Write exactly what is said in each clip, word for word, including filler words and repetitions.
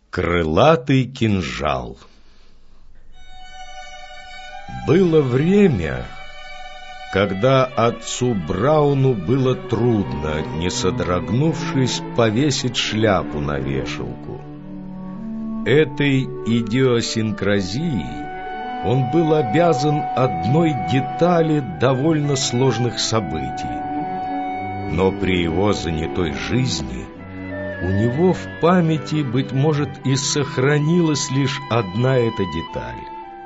Крылатый кинжал. Было время, когда отцу Брауну было трудно, не содрогнувшись, повесить шляпу на вешалку. Этой идиосинкразией он был обязан одной детали довольно сложных событий. Но при его занятой жизни у него в памяти, быть может, и сохранилась лишь одна эта деталь.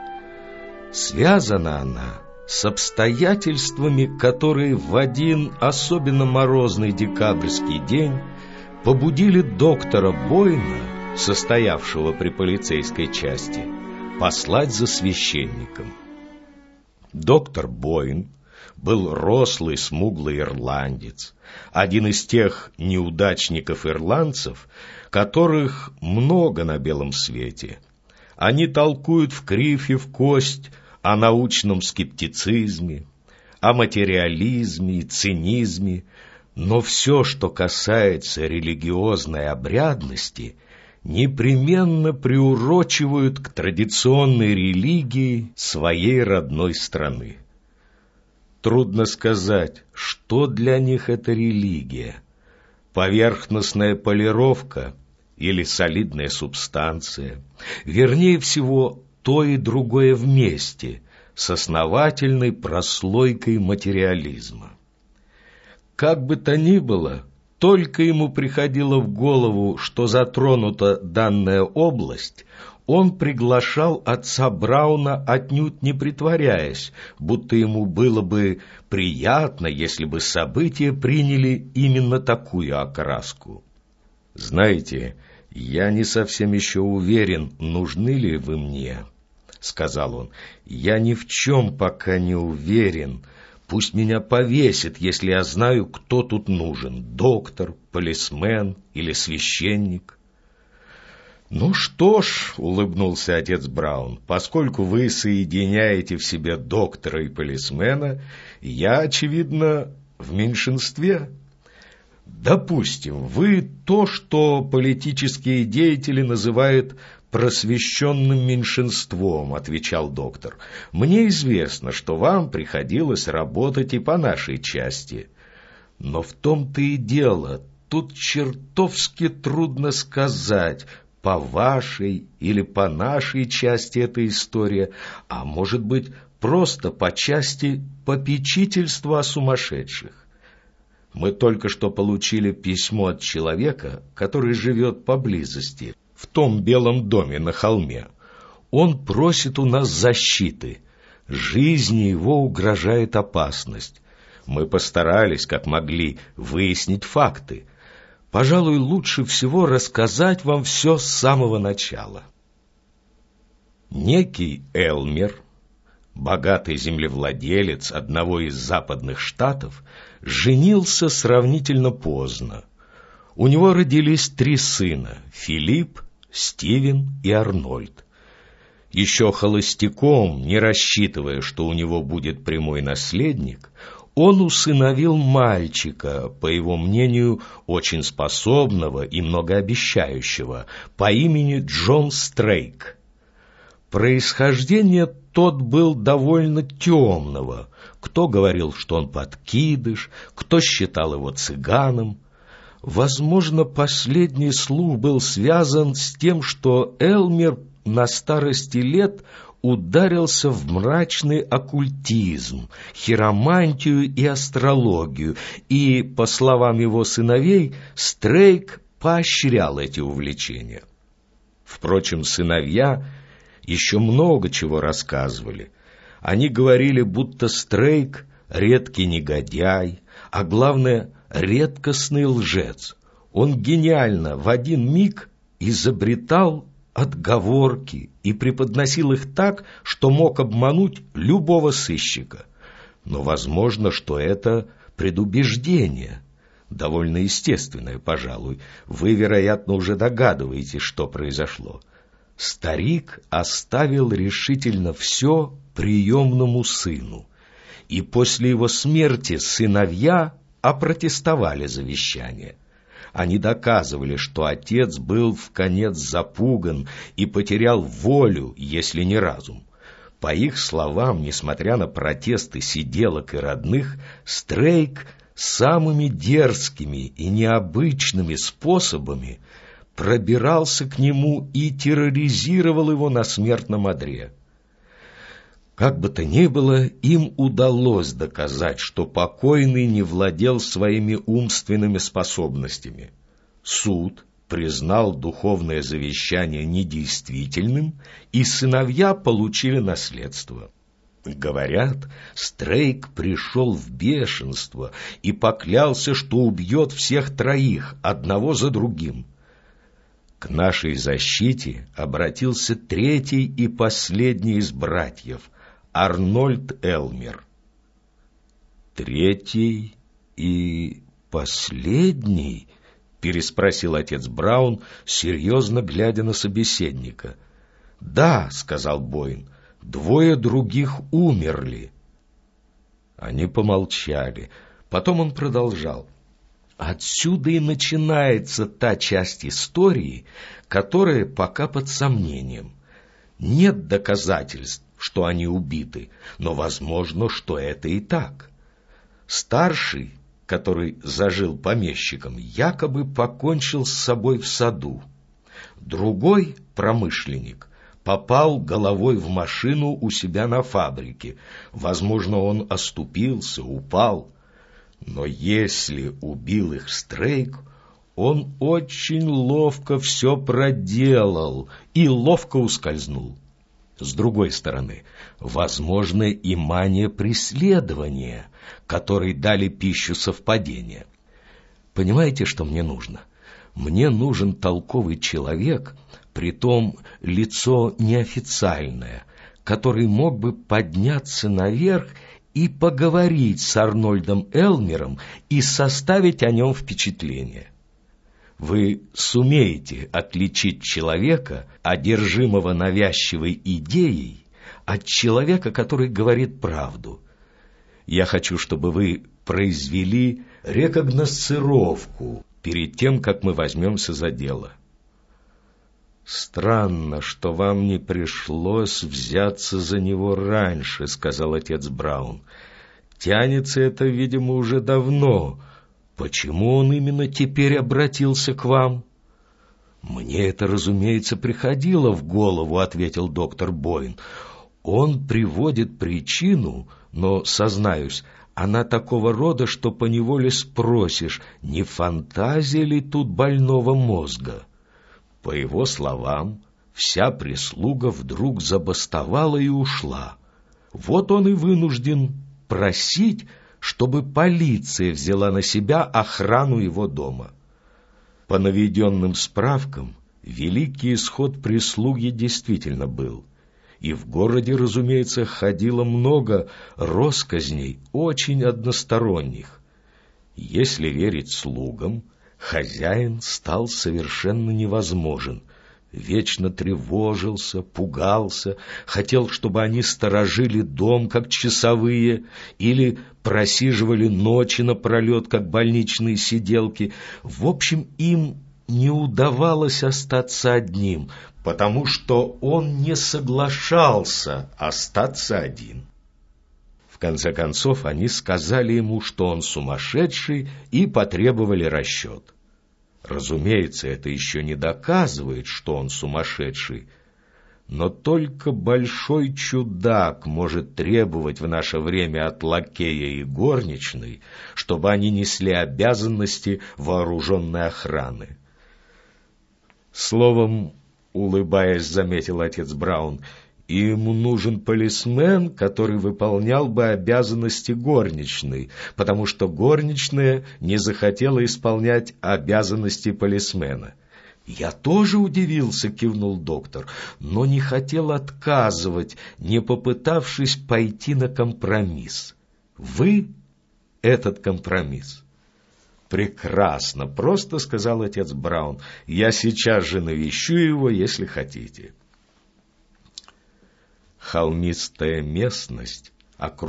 Связана она с обстоятельствами, которые в один особенно морозный декабрьский день побудили доктора Бойна, состоявшего при полицейской части, послать за священником. Доктор Бойн был рослый, смуглый ирландец, один из тех неудачников-ирландцев, которых много на белом свете. Они толкуют в кривь и в кость о научном скептицизме, о материализме и цинизме, но все, что касается религиозной обрядности, непременно приурочивают к традиционной религии своей родной страны. Трудно сказать, что для них это религия: поверхностная полировка или солидная субстанция, вернее всего, то и другое вместе, с основательной прослойкой материализма. Как бы то ни было, только ему приходило в голову, что затронута данная область, он приглашал отца Брауна, отнюдь не притворяясь, будто ему было бы приятно, если бы события приняли именно такую окраску. «Знаете, я не совсем еще уверен, нужны ли вы мне», — сказал он. «Я ни в чем пока не уверен. Пусть меня повесит, если я знаю, кто тут нужен: доктор, полисмен или священник». «Ну что ж», — улыбнулся отец Браун, — «поскольку вы соединяете в себе доктора и полисмена, я, очевидно, в меньшинстве. Допустим, вы то, что политические деятели называют просвещенным меньшинством», — отвечал доктор. «Мне известно, что вам приходилось работать и по нашей части. Но в том-то и дело, тут чертовски трудно сказать, по вашей или по нашей части эта история, а может быть, просто по части попечительства о сумасшедших. Мы только что получили письмо от человека, который живет поблизости, в том белом доме на холме. Он просит у нас защиты. Жизни его угрожает опасность. Мы постарались, как могли, выяснить факты. Пожалуй, лучше всего рассказать вам все с самого начала. Некий Элмер, богатый землевладелец одного из западных штатов, женился сравнительно поздно. У него родились три сына — Филипп, Стивен и Арнольд. Еще холостяком, не рассчитывая, что у него будет прямой наследник, он усыновил мальчика, по его мнению, очень способного и многообещающего, по имени Джон Стрейк. Происхождение тот был довольно темного. Кто говорил, что он подкидыш, кто считал его цыганом. Возможно, последний слух был связан с тем, что Элмер на старости лет ударился в мрачный оккультизм, хиромантию и астрологию, и, по словам его сыновей, Стрейк поощрял эти увлечения. Впрочем, сыновья еще много чего рассказывали. Они говорили, будто Стрейк — редкий негодяй, а главное — редкостный лжец. Он гениально в один миг изобретал отговорки и преподносил их так, что мог обмануть любого сыщика. Но возможно, что это предубеждение, довольно естественное, пожалуй. Вы, вероятно, уже догадываетесь, что произошло. Старик оставил решительно все приемному сыну, и после его смерти сыновья опротестовали завещание. Они доказывали, что отец был вконец запуган и потерял волю, если не разум. По их словам, несмотря на протесты сиделок и родных, Стрейк самыми дерзкими и необычными способами пробирался к нему и терроризировал его на смертном одре. Как бы то ни было, им удалось доказать, что покойный не владел своими умственными способностями. Суд признал духовное завещание недействительным, и сыновья получили наследство. Говорят, Стрейк пришел в бешенство и поклялся, что убьет всех троих, одного за другим. К нашей защите обратился третий и последний из братьев, Арнольд Элмер. «Третий и последний?» — переспросил отец Браун, серьезно глядя на собеседника. «Да», — сказал Бойн, — «двое других умерли». Они помолчали. Потом он продолжал. «Отсюда и начинается та часть истории, которая пока под сомнением. Нет доказательств, что они убиты, но возможно, что это и так. Старший, который зажил помещиком, якобы покончил с собой в саду. Другой, промышленник, попал головой в машину у себя на фабрике. Возможно, он оступился, упал. Но если убил их Стрейк, он очень ловко все проделал и ловко ускользнул. С другой стороны, возможно и мания преследования, которой дали пищу совпадения. Понимаете, что мне нужно? Мне нужен толковый человек, притом лицо неофициальное, который мог бы подняться наверх и поговорить с Арнольдом Элмером и составить о нем впечатление. Вы сумеете отличить человека, одержимого навязчивой идеей, от человека, который говорит правду. Я хочу, чтобы вы произвели рекогносцировку перед тем, как мы возьмемся за дело». «Странно, что вам не пришлось взяться за него раньше», — сказал отец Браун. «Тянется это, видимо, уже давно. Почему он именно теперь обратился к вам?» «Мне это, разумеется, приходило в голову», — ответил доктор Бойн. «Он приводит причину, но, сознаюсь, она такого рода, что поневоле спросишь, не фантазия ли тут больного мозга?» По его словам, вся прислуга вдруг забастовала и ушла. Вот он и вынужден просить, чтобы полиция взяла на себя охрану его дома. По наведенным справкам, великий исход прислуги действительно был. И в городе, разумеется, ходило много россказней, очень односторонних. Если верить слугам, хозяин стал совершенно невозможен. Вечно тревожился, пугался, хотел, чтобы они сторожили дом, как часовые, или просиживали ночи напролет, как больничные сиделки. В общем, им не удавалось остаться одним, потому что он не соглашался остаться один. В конце концов, они сказали ему, что он сумасшедший, и потребовали расчет. Разумеется, это еще не доказывает, что он сумасшедший, но только большой чудак может требовать в наше время от лакея и горничной, чтобы они несли обязанности вооруженной охраны. Словом, улыбаясь, заметил отец Браун, и ему нужен полисмен, который выполнял бы обязанности горничной, потому что горничная не захотела исполнять обязанности полисмена. «Я тоже удивился», — кивнул доктор, «но не хотел отказывать, не попытавшись пойти на компромисс. Вы — этот компромисс». «Прекрасно, просто», — сказал отец Браун, «я сейчас же навещу его, если хотите». Холмистая местность,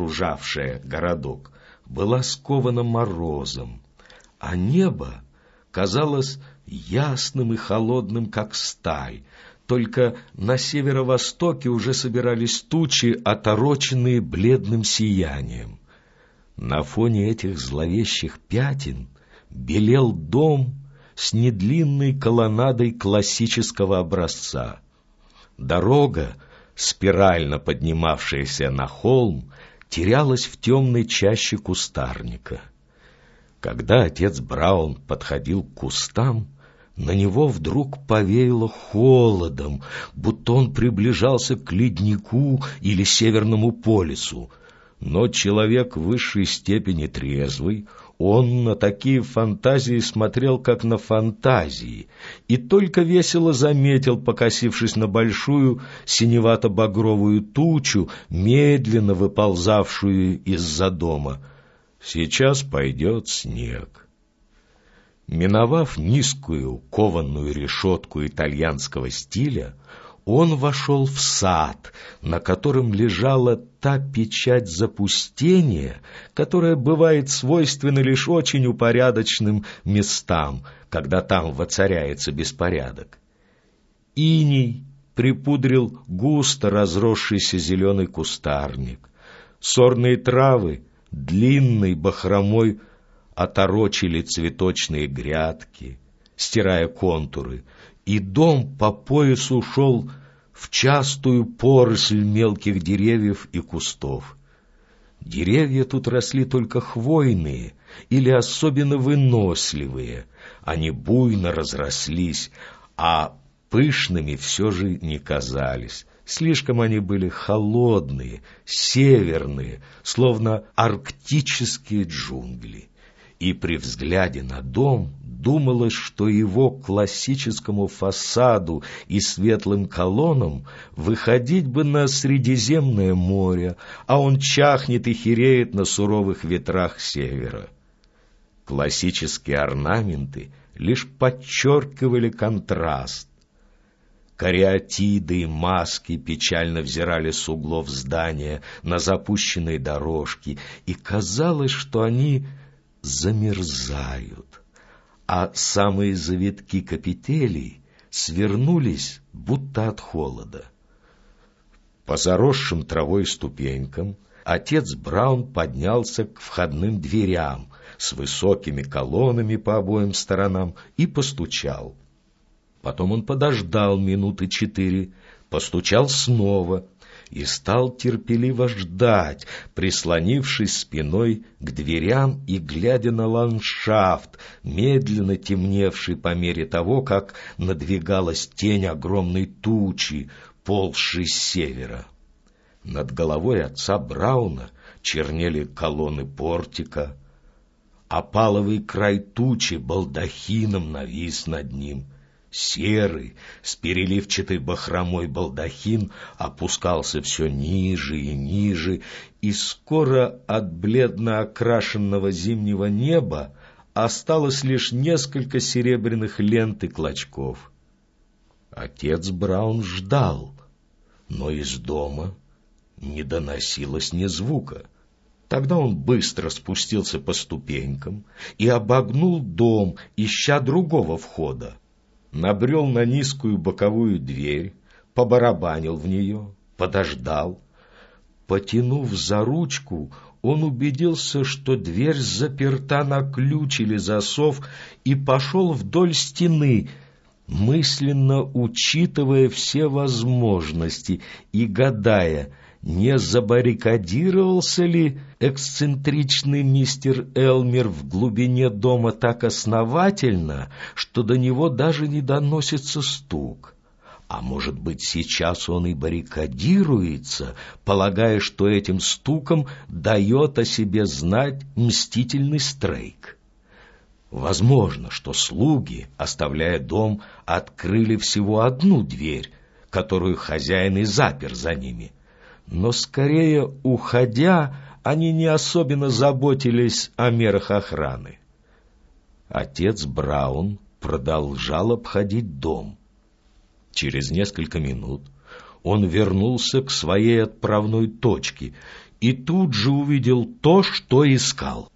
окружавшая городок, была скована морозом, а небо казалось ясным и холодным, как сталь, только на северо-востоке уже собирались тучи, отороченные бледным сиянием. На фоне этих зловещих пятен белел дом с недлинной колоннадой классического образца. Дорога, спирально поднимавшаяся на холм, терялась в темной чаще кустарника. Когда отец Браун подходил к кустам, на него вдруг повеяло холодом, будто он приближался к леднику или Северному полюсу. Но человек в высшей степени трезвый, он на такие фантазии смотрел, как на фантазии, и только весело заметил, покосившись на большую синевато-багровую тучу, медленно выползавшую из-за дома: «Сейчас пойдет снег». Миновав низкую кованную решетку итальянского стиля, он вошел в сад, на котором лежала та печать запустения, которая бывает свойственна лишь очень упорядоченным местам, когда там воцаряется беспорядок. Иней припудрил густо разросшийся зеленый кустарник. Сорные травы длинной бахромой оторочили цветочные грядки, стирая контуры, и дом по поясу ушел в частую поросль мелких деревьев и кустов. Деревья тут росли только хвойные или особенно выносливые. Они буйно разрослись, а пышными все же не казались. Слишком они были холодные, северные, словно арктические джунгли. И при взгляде на дом думалось, что его классическому фасаду и светлым колоннам выходить бы на Средиземное море, а он чахнет и хереет на суровых ветрах севера. Классические орнаменты лишь подчеркивали контраст. Кариатиды и маски печально взирали с углов здания на запущенные дорожки, и казалось, что они замерзают, а самые завитки капителей свернулись, будто от холода. По заросшим травой ступенькам отец Браун поднялся к входным дверям с высокими колоннами по обоим сторонам и постучал. Потом он подождал минуты четыре, постучал снова и стал терпеливо ждать, прислонившись спиной к дверям и глядя на ландшафт, медленно темневший по мере того, как надвигалась тень огромной тучи, ползшей с севера. Над головой отца Брауна чернели колонны портика, а паловый край тучи балдахином навис над ним. Серый, с переливчатой бахромой балдахин опускался все ниже и ниже, и скоро от бледно окрашенного зимнего неба осталось лишь несколько серебряных лент и клочков. Отец Браун ждал, но из дома не доносилось ни звука. Тогда он быстро спустился по ступенькам и обогнул дом, ища другого входа. Набрел на низкую боковую дверь, побарабанил в нее, подождал. Потянув за ручку, он убедился, что дверь заперта на ключ или засов, и пошел вдоль стены, мысленно учитывая все возможности и гадая, не забаррикадировался ли эксцентричный мистер Элмер в глубине дома так основательно, что до него даже не доносится стук. А может быть, сейчас он и баррикадируется, полагая, что этим стуком дает о себе знать мстительный Стрейк. Возможно, что слуги, оставляя дом, открыли всего одну дверь, которую хозяин и запер за ними. Но скорее, уходя, они не особенно заботились о мерах охраны. Отец Браун продолжал обходить дом. Через несколько минут он вернулся к своей отправной точке и тут же увидел то, что искал.